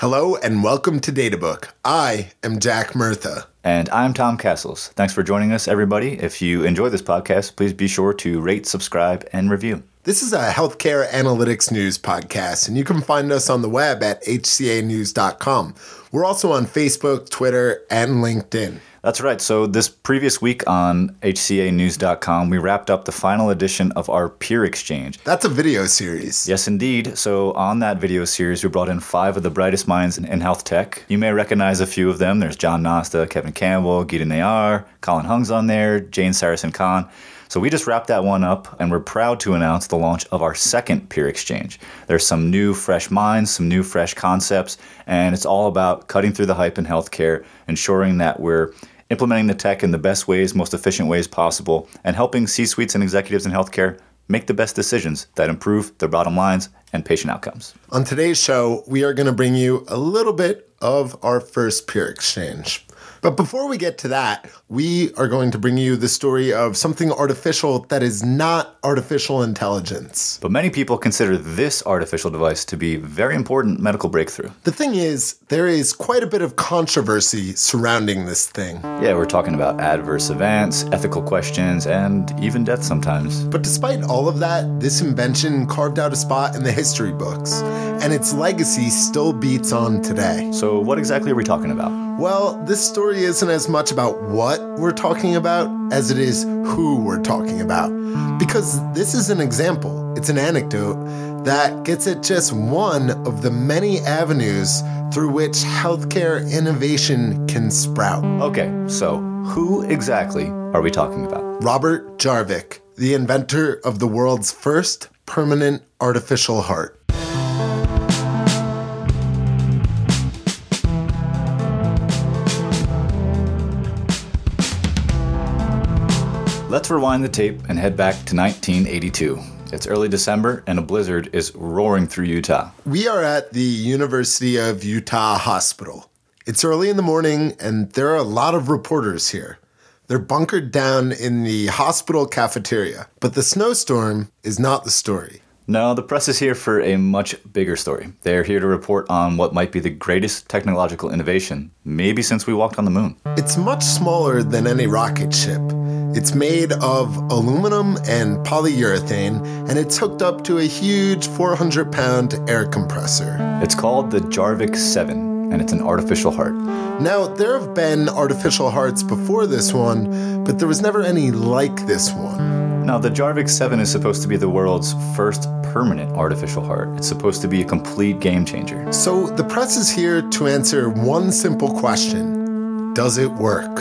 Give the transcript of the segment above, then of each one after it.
Hello and welcome to Databook. I am Jack Murtha. And I'm Tom Castles. Thanks for joining us, everybody. If you enjoy this podcast, please be sure to rate, subscribe, and review. This is a healthcare analytics news podcast, and you can find us on the web at hcanews.com. We're also on Facebook, Twitter, and LinkedIn. That's right. So this previous week on hcanews.com, we wrapped up the final edition of our Peer Exchange. That's a video series. Yes, indeed. So on that video series, we brought in 5 of the brightest minds in health tech. You may recognize a few of them. There's John Nosta, Kevin Campbell, Geeta Nayyar, Colin Hung's on there, Jane Sarasin-Khan. So we just wrapped that one up, and we're proud to announce the launch of our second Peer Exchange. There's some new, fresh minds, some new, fresh concepts, and it's all about cutting through the hype in healthcare, ensuring that we're implementing the tech in the best ways, most efficient ways possible, and helping C-suites and executives in healthcare make the best decisions that improve their bottom lines and patient outcomes. On today's show, we are going to bring you a little bit of our first Peer Exchange. But before we get to that, we are going to bring you the story of something artificial that is not artificial intelligence. But many people consider this artificial device to be a very important medical breakthrough. The thing is, there is quite a bit of controversy surrounding this thing. Yeah, we're talking about adverse events, ethical questions, and even death sometimes. But despite all of that, this invention carved out a spot in the history books, and its legacy still beats on today. So what exactly are we talking about? Well, this story isn't as much about what we're talking about as it is who we're talking about. Because this is an example, it's an anecdote that gets at just one of the many avenues through which healthcare innovation can sprout. Okay, so who exactly are we talking about? Robert Jarvik, the inventor of the world's first permanent artificial heart. Let's rewind the tape and head back to 1982. It's early December and a blizzard is roaring through Utah. We are at the University of Utah Hospital. It's early in the morning and there are a lot of reporters here. They're bunkered down in the hospital cafeteria. But the snowstorm is not the story. No, the press is here for a much bigger story. They're here to report on what might be the greatest technological innovation, maybe since we walked on the moon. It's much smaller than any rocket ship. It's made of aluminum and polyurethane, and it's hooked up to a huge 400-pound air compressor. It's called the Jarvik 7, and it's an artificial heart. Now, there have been artificial hearts before this one, but there was never any like this one. Now, the Jarvik 7 is supposed to be the world's first permanent artificial heart. It's supposed to be a complete game changer. So the press is here to answer one simple question. Does it work?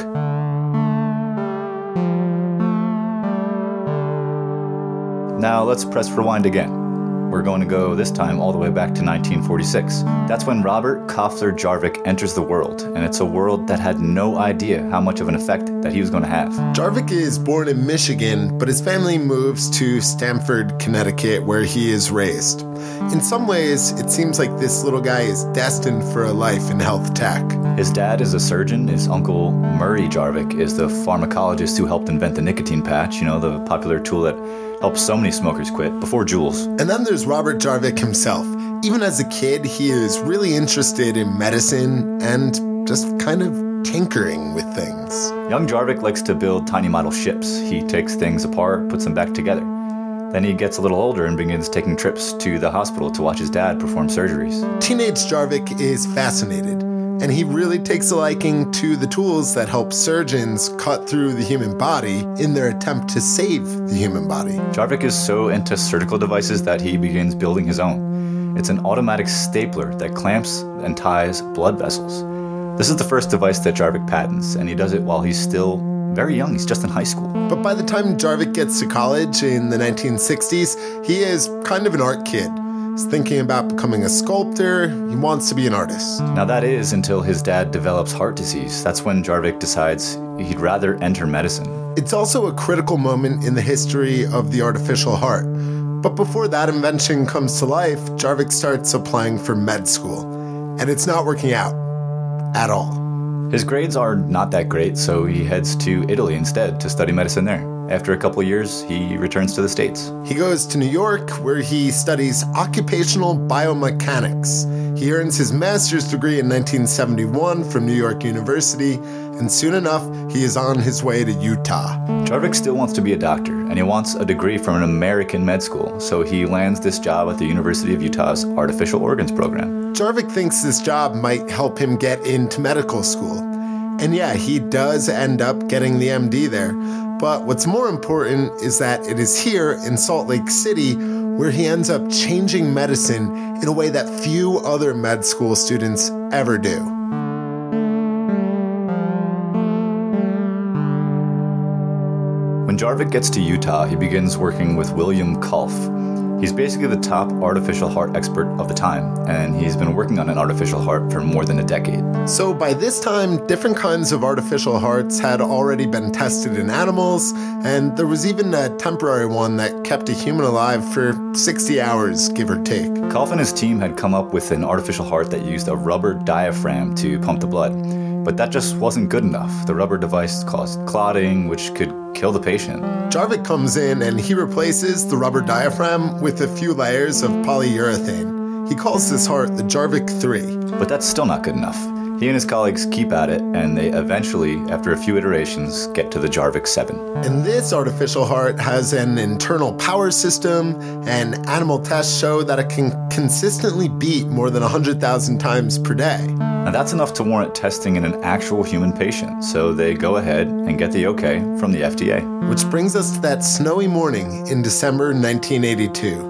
Now let's press rewind again. We're going to go this time all the way back to 1946. That's when Robert Koffler Jarvik enters the world, and it's a world that had no idea how much of an effect that he was going to have. Jarvik is born in Michigan, but his family moves to Stamford, Connecticut, where he is raised. In some ways, it seems like this little guy is destined for a life in health tech. His dad is a surgeon. His uncle, Murray Jarvik, is the pharmacologist who helped invent the nicotine patch, the popular tool that helped so many smokers quit before Juuls. And then there's Robert Jarvik himself. Even as a kid, he is really interested in medicine and just kind of tinkering with things. Young Jarvik likes to build tiny model ships. He takes things apart, puts them back together. Then he gets a little older and begins taking trips to the hospital to watch his dad perform surgeries. Teenage Jarvik is fascinated, and he really takes a liking to the tools that help surgeons cut through the human body in their attempt to save the human body. Jarvik is so into surgical devices that he begins building his own. It's an automatic stapler that clamps and ties blood vessels. This is the first device that Jarvik patents, and he does it while he's still very young. He's just in high school. But by the time Jarvik gets to college in the 1960s, he is kind of an art kid. He's thinking about becoming a sculptor. He wants to be an artist. Now that is until his dad develops heart disease. That's when Jarvik decides he'd rather enter medicine. It's also a critical moment in the history of the artificial heart. But before that invention comes to life, Jarvik starts applying for med school. And it's not working out. At all. His grades are not that great, so he heads to Italy instead to study medicine there. After a couple years, he returns to the States. He goes to New York, where he studies occupational biomechanics. He earns his master's degree in 1971 from New York University, and soon enough, he is on his way to Utah. Jarvik still wants to be a doctor, and he wants a degree from an American med school, so he lands this job at the University of Utah's Artificial Organs program. Jarvik thinks this job might help him get into medical school. And yeah, he does end up getting the MD there. But what's more important is that it is here in Salt Lake City where he ends up changing medicine in a way that few other med school students ever do. When Jarvik gets to Utah, he begins working with William Kulf. He's basically the top artificial heart expert of the time, and he's been working on an artificial heart for more than a decade. So by this time, different kinds of artificial hearts had already been tested in animals, and there was even a temporary one that kept a human alive for 60 hours, give or take. Kulf and his team had come up with an artificial heart that used a rubber diaphragm to pump the blood. But that just wasn't good enough. The rubber device caused clotting, which could kill the patient. Jarvik comes in and he replaces the rubber diaphragm with a few layers of polyurethane. He calls this heart the Jarvik 3. But that's still not good enough. He and his colleagues keep at it, and they eventually, after a few iterations, get to the Jarvik 7. And this artificial heart has an internal power system, and animal tests show that it can consistently beat more than 100,000 times per day. Now that's enough to warrant testing in an actual human patient, so they go ahead and get the okay from the FDA. Which brings us to that snowy morning in December 1982.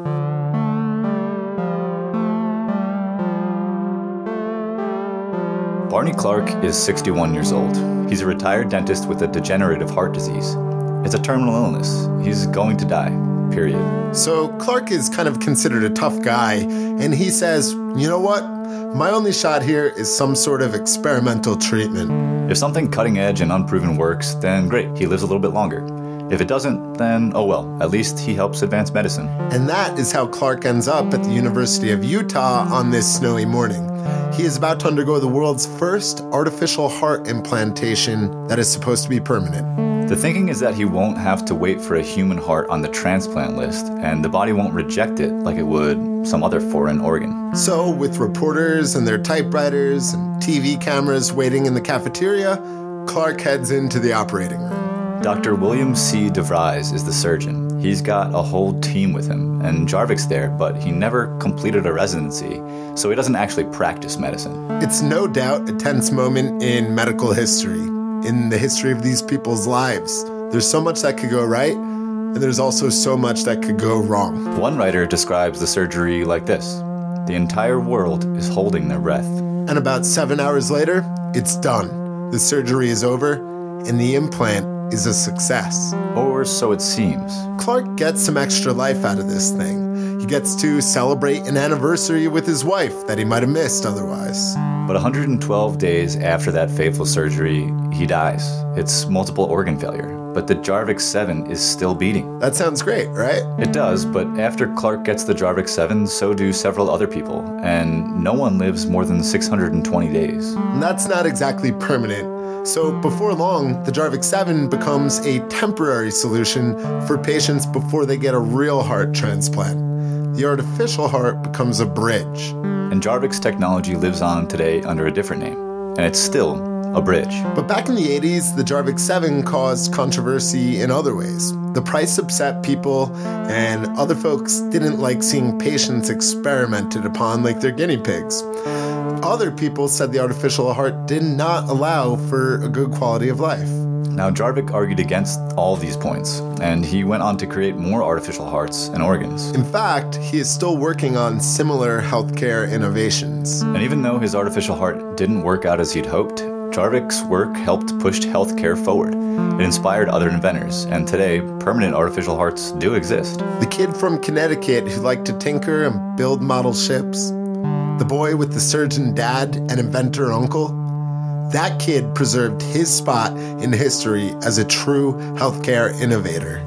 Barney Clark is 61 years old. He's a retired dentist with a degenerative heart disease. It's a terminal illness. He's going to die, period. So Clark is kind of considered a tough guy, and he says, you know what? My only shot here is some sort of experimental treatment. If something cutting edge and unproven works, then great, he lives a little bit longer. If it doesn't, then oh well, at least he helps advance medicine. And that is how Clark ends up at the University of Utah on this snowy morning. He is about to undergo the world's first artificial heart implantation that is supposed to be permanent. The thinking is that he won't have to wait for a human heart on the transplant list, and the body won't reject it like it would some other foreign organ. So, with reporters and their typewriters and TV cameras waiting in the cafeteria, Clark heads into the operating room. Dr. William C. DeVries is the surgeon. He's got a whole team with him, and Jarvik's there, but he never completed a residency, so he doesn't actually practice medicine. It's no doubt a tense moment in medical history, in the history of these people's lives. There's so much that could go right, and there's also so much that could go wrong. One writer describes the surgery like this: the entire world is holding their breath. And about 7 hours later, it's done. The surgery is over, and the implant is a success. Or so it seems. Clark gets some extra life out of this thing. He gets to celebrate an anniversary with his wife that he might have missed otherwise. But 112 days after that fateful surgery, he dies. It's multiple organ failure. But the Jarvik 7 is still beating. That sounds great, right? It does, but after Clark gets the Jarvik 7, so do several other people, and no one lives more than 620 days. And that's not exactly permanent. So before long, the Jarvik 7 becomes a temporary solution for patients before they get a real heart transplant. The artificial heart becomes a bridge. And Jarvik's technology lives on today under a different name, and it's still a bridge. But back in the 80s, the Jarvik 7 caused controversy in other ways. The price upset people, and other folks didn't like seeing patients experimented upon like they're guinea pigs. Other people said the artificial heart did not allow for a good quality of life. Now, Jarvik argued against all these points, and he went on to create more artificial hearts and organs. In fact, he is still working on similar healthcare innovations. And even though his artificial heart didn't work out as he'd hoped, Jarvik's work helped push healthcare forward. It inspired other inventors, and today, permanent artificial hearts do exist. The kid from Connecticut who liked to tinker and build model ships, the boy with the surgeon dad and inventor uncle, that kid preserved his spot in history as a true healthcare innovator.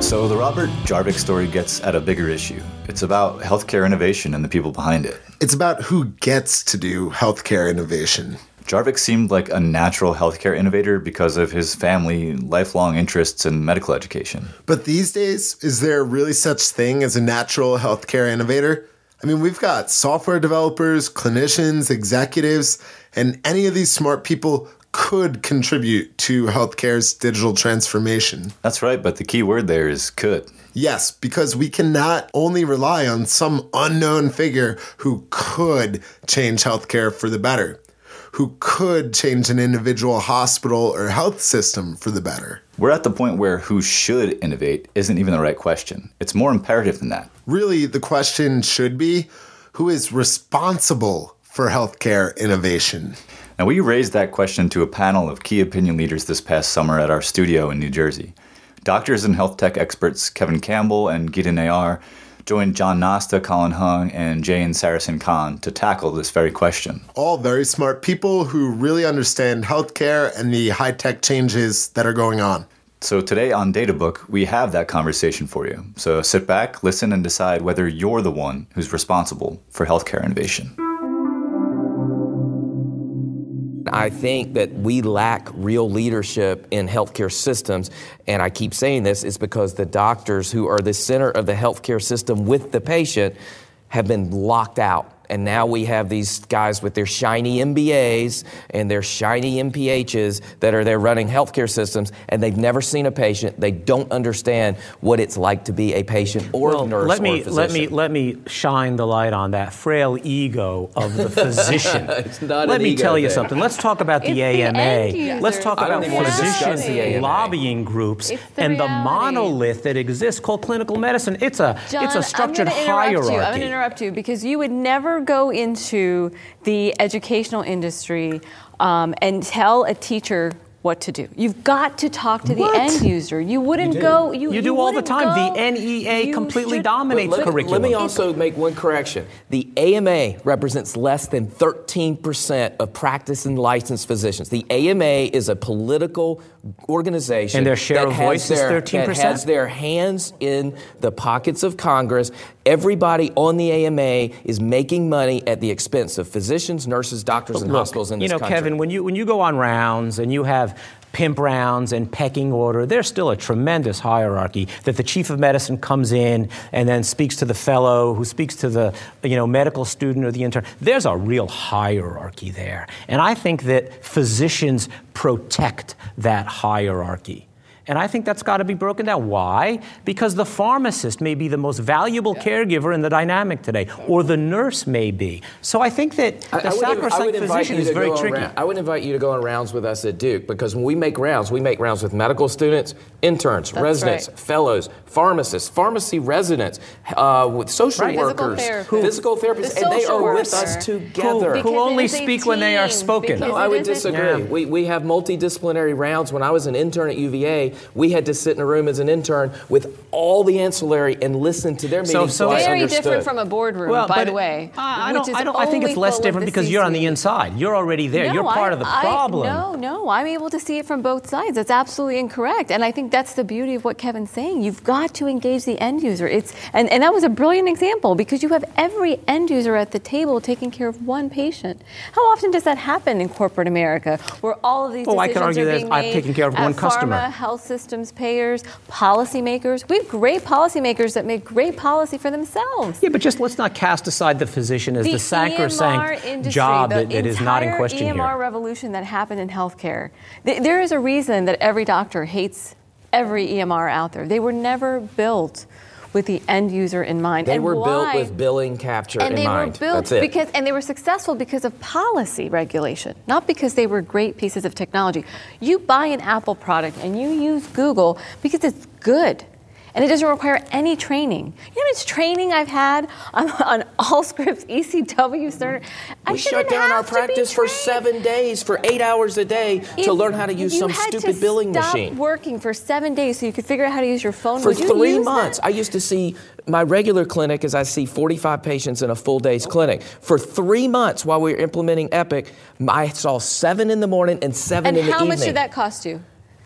So the Robert Jarvik story gets at a bigger issue. It's about healthcare innovation and the people behind it. It's about who gets to do healthcare innovation. Jarvik seemed like a natural healthcare innovator because of his family, lifelong interests in medical education. But these days, is there really such thing as a natural healthcare innovator? I mean, we've got software developers, clinicians, executives, and any of these smart people could contribute to healthcare's digital transformation. That's right, but the key word there is could. Yes, because we cannot only rely on some unknown figure who could change healthcare for the better, who could change an individual hospital or health system for the better. We're at the point where who should innovate isn't even the right question. It's more imperative than that. Really, the question should be, who is responsible for healthcare innovation? Now, we raised that question to a panel of key opinion leaders this past summer at our studio in New Jersey. Doctors and health tech experts Kevin Campbell and Geeta Nayar joined John Nosta, Colin Hung, and Jane Sarasin Khan to tackle this very question. All very smart people who really understand healthcare and the high-tech changes that are going on. So today on DataBook, we have that conversation for you. So sit back, listen, and decide whether you're the one who's responsible for healthcare innovation. I think that we lack real leadership in healthcare systems, and I keep saying this is because the doctors who are the center of the healthcare system with the patient have been locked out. And now we have these guys with their shiny MBAs and their shiny MPHs that are there running healthcare systems, and they've never seen a patient. They don't understand what it's like to be a patient or a nurse or a physician. Let me shine the light on that frail ego of the physician. It's not Let an me ego tell you thing. something. Let's talk about the AMA. Let's talk about physician lobbying groups and the monolith that exists called clinical medicine. It's a structured hierarchy. I'm going to interrupt you because you would never go into the educational industry and tell a teacher what to do. You've got to talk to the end user. You wouldn't go. You do all the time. The NEA completely dominates curriculum. Let me also make one correction. The AMA represents less than 13% of practice and licensed physicians. The AMA is a political organization. And their share of voice is 13%? That has their hands in the pockets of Congress. Everybody on the AMA is making money at the expense of physicians, nurses, doctors, and hospitals in this country. Kevin, when you go on rounds and you have pimp rounds and pecking order, there's still a tremendous hierarchy that the chief of medicine comes in and then speaks to the fellow who speaks to the medical student or the intern. There's a real hierarchy there. And I think that physicians protect that hierarchy. And I think that's got to be broken down. Why? Because the pharmacist may be the most valuable caregiver in the dynamic today, or the nurse may be. So I think that the sacrosanct physician is very tricky. I would invite you to go on rounds with us at Duke, because when we make rounds with medical students, interns, residents, fellows, pharmacists, pharmacy residents, with social workers, physical therapists, and they are with us together. Who only speak when they are spoken. No, I would disagree. We have multidisciplinary rounds. When I was an intern at UVA, we had to sit in a room as an intern with all the ancillary and listen to their meetings. So very different from a boardroom, by the way. I think it's less different because you're on the inside. You're already there. You're part of the problem. No, I'm able to see it from both sides. That's absolutely incorrect. And I think that's the beauty of what Kevin's saying. You've got to engage the end user. And that was a brilliant example because you have every end user at the table taking care of one patient. How often does that happen in corporate America, where all of these decisions I can argue are being that I've taken care of one customer. Pharma, health systems, payers, policymakers. We have great policymakers that make great policy for themselves. Yeah, but just let's not cast aside the physician as the sacrosanct job that is not in question here. The EMR revolution that happened in healthcare. There is a reason that every doctor hates every EMR out there. They were never built with the end user in mind. They were built with billing capture in mind. That's it. And they were successful because of policy regulation, not because they were great pieces of technology. You buy an Apple product and you use Google because it's good. And it doesn't require any training. You know how much training I've had on Allscripts, ECW, Cerner? We shut down our practice for 7 days, for 8 hours a day, to learn how to use some stupid billing machine. You had to stop working for 7 days so you could figure out how to use your phone. For 3 months. I used to see my regular clinic as I see 45 patients in a full day's clinic. For 3 months while we were implementing Epic, I saw 7 in the morning and 7 in the evening. And how much did that cost you?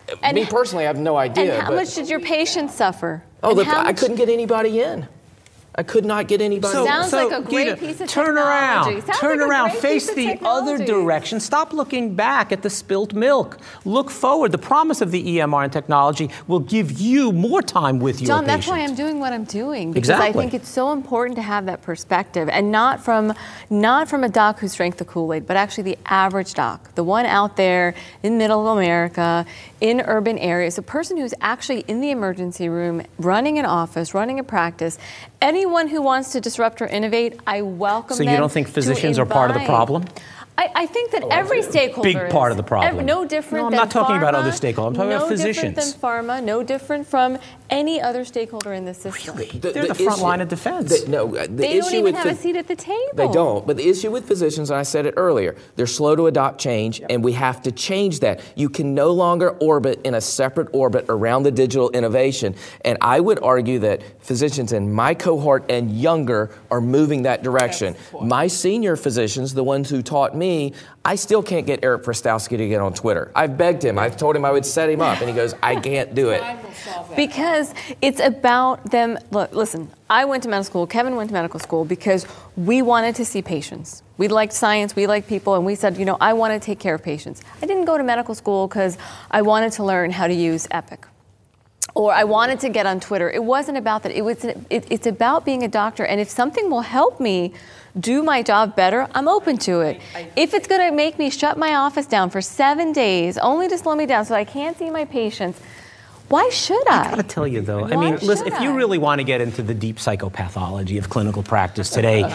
Me personally, I have no idea. And how much did your patients suffer? Oh, look, I couldn't get anybody in. I could not get anybody. Sounds like a great piece of turn technology. Turn around. Face the other technology. direction. Stop looking back at the spilt milk. Look forward. The promise of the EMR and technology will give you more time with your John, patient. that's why I'm doing what I'm doing. Because Exactly. I think it's so important to have that perspective, and not from a doc who's drank the Kool-Aid, but actually the average doc, the one out there in middle America, in urban areas, a person who's actually in the emergency room, running an office, running a practice. Anyone who wants to disrupt or innovate, I welcome them. So you don't think physicians are part of the problem? I think that every stakeholder Big part is. of the problem. No different No, I'm than not talking about pharma, other stakeholders. I'm talking about physicians. No different than pharma, no different from any other stakeholder in the system. Really? They're the front line of defense. They don't even have a seat at the table. They don't. But the issue with physicians, and I said it earlier, they're slow to adopt change, and we have to change that. You can no longer orbit in a separate orbit around the digital innovation. And I would argue that physicians in my cohort and younger are moving that direction. My senior physicians, the ones who taught me, I still can't get Eric Prostowski to get on Twitter. I've begged him. I've told him I would set him up, and he goes, I can't do it. Because it's about them. Look, listen, I went to medical school, Kevin went to medical school because we wanted to see patients. We liked science, we liked people, and we said, I want to take care of patients. I didn't go to medical school because I wanted to learn how to use Epic. Or I wanted to get on Twitter. It wasn't about that. It's about being a doctor. And if something will help me do my job better, I'm open to it. If it's going to make me shut my office down for 7 days, only to slow me down so I can't see my patients, why should I? I gotta tell you though, Why listen, should if you I? really want to get into the deep psychopathology of clinical practice today,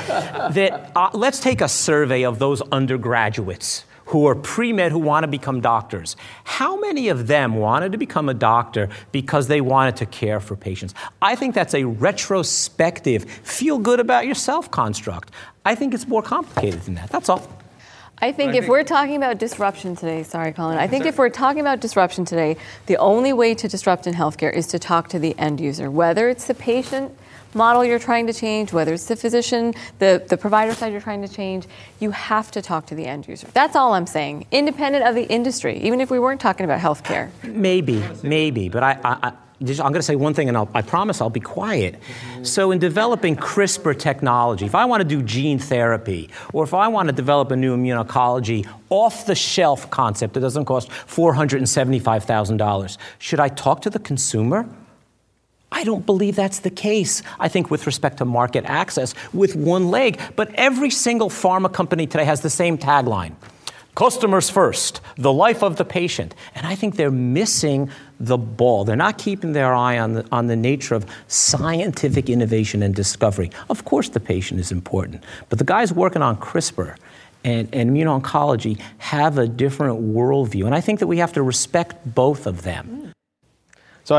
let's take a survey of those undergraduates who are pre-med who want to become doctors. How many of them wanted to become a doctor because they wanted to care for patients? I think that's a retrospective, feel good about yourself construct. I think it's more complicated than that. That's all. I think if we're talking about disruption today, sorry, Colin, I think if we're talking about disruption today, the only way to disrupt in healthcare is to talk to the end user, whether it's the patient model you're trying to change, whether it's the physician, the provider side you're trying to change, you have to talk to the end user. That's all I'm saying, independent of the industry, even if we weren't talking about healthcare. Maybe, but I'm going to say one thing, and I promise I'll be quiet. So in developing CRISPR technology, if I want to do gene therapy, or if I want to develop a new immuno-oncology off-the-shelf concept that doesn't cost $475,000, should I talk to the consumer? I don't believe that's the case. I think with respect to market access, with one leg. But every single pharma company today has the same tagline. Customers first, the life of the patient. And I think they're missing the ball. They're not keeping their eye on the nature of scientific innovation and discovery. Of course the patient is important, but the guys working on CRISPR and immuno-oncology have a different worldview. And I think that we have to respect both of them. So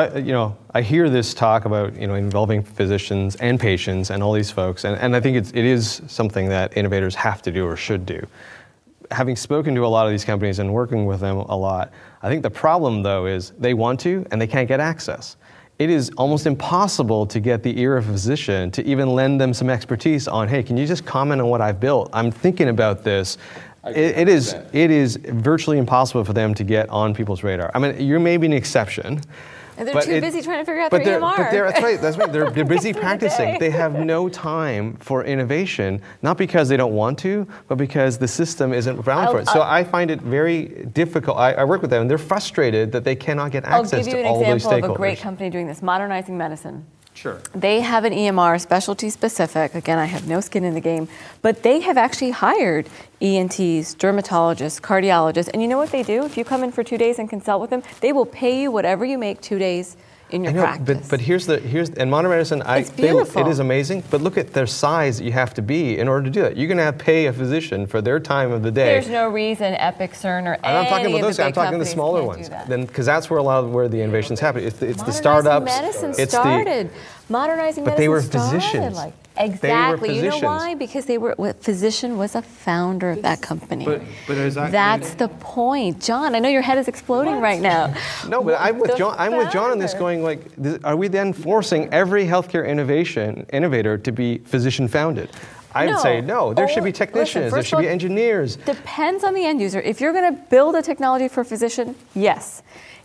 I hear this talk about involving physicians and patients and all these folks, and I think it is something that innovators have to do or should do. Having spoken to a lot of these companies and working with them a lot, I think the problem though is they want to and they can't get access. It is almost impossible to get the ear of a physician to even lend them some expertise on, hey, can you just comment on what I've built? I'm thinking about this. It is virtually impossible for them to get on people's radar. I mean, you're maybe an exception. And they're too busy trying to figure out their EMR. That's right. They're busy practicing. They have no time for innovation, not because they don't want to, but because the system isn't around for it. So I find it very difficult. I work with them, and they're frustrated that they cannot get access to all those stakeholders. I'll give you an example of a great company doing this, Modernizing Medicine. Sure. They have an EMR, specialty specific. Again, I have no skin in the game, but they have actually hired ENTs, dermatologists, cardiologists, and you know what they do? If you come in for 2 days and consult with them, they will pay you whatever you make 2 days in your practice. But here's in modern medicine, it is amazing. But look at their size that you have to be in order to do that. You're going to have to pay a physician for their time of the day. There's no reason Epic, CERN, or I'm not talking any about of those. I'm talking the smaller ones. Because that's where the innovations happen. It's the startups. Medicine started. Modernizing But Medicine they were started physicians. Exactly. You know why? Because physician was a founder of that company. But that's the point. John, I know your head is exploding right now. No, but I'm with John on this going are we then forcing every healthcare innovator to be physician founded? I would say no. There should be technicians. There should be engineers. Depends on the end user. If you're going to build a technology for a physician, yes.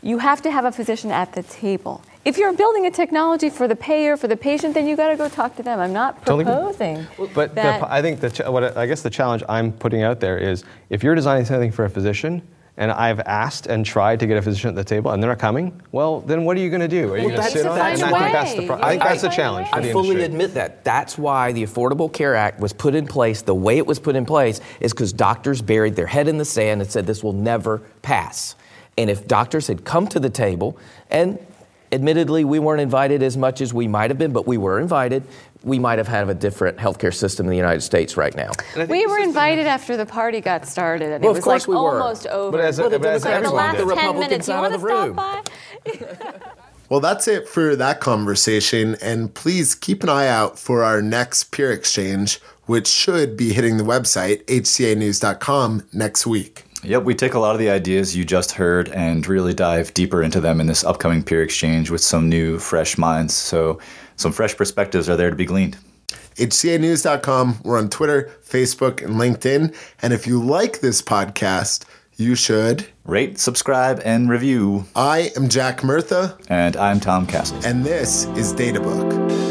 You have to have a physician at the table. If you're building a technology for the payer, for the patient, then you got to go talk to them. I'm not proposing. But I think the challenge I'm putting out there is if you're designing something for a physician, and I've asked and tried to get a physician at the table, and they're not coming, well, then what are you going to do? Are you going to sit on it? And I think that's the challenge for the industry. I fully admit that. That's why the Affordable Care Act was put in place. The way it was put in place is because doctors buried their head in the sand and said this will never pass. And if doctors had come to the table, and admittedly we weren't invited as much as we might have been, but we were invited, we might have had a different healthcare system in the United States right now. We were invited after the party got started, and well, it was like we almost over. But the last the 10 Republicans minutes, you out want of to the stop room. by? Well, that's it for that conversation. And please keep an eye out for our next peer exchange, which should be hitting the website, hcanews.com, next week. Yep, we take a lot of the ideas you just heard and really dive deeper into them in this upcoming peer exchange with some new, fresh minds. So some fresh perspectives are there to be gleaned. hcanews.com. We're on Twitter, Facebook, and LinkedIn. And if you like this podcast, you should rate, subscribe, and review. I am Jack Murtha. And I'm Tom Castles. And this is Databook.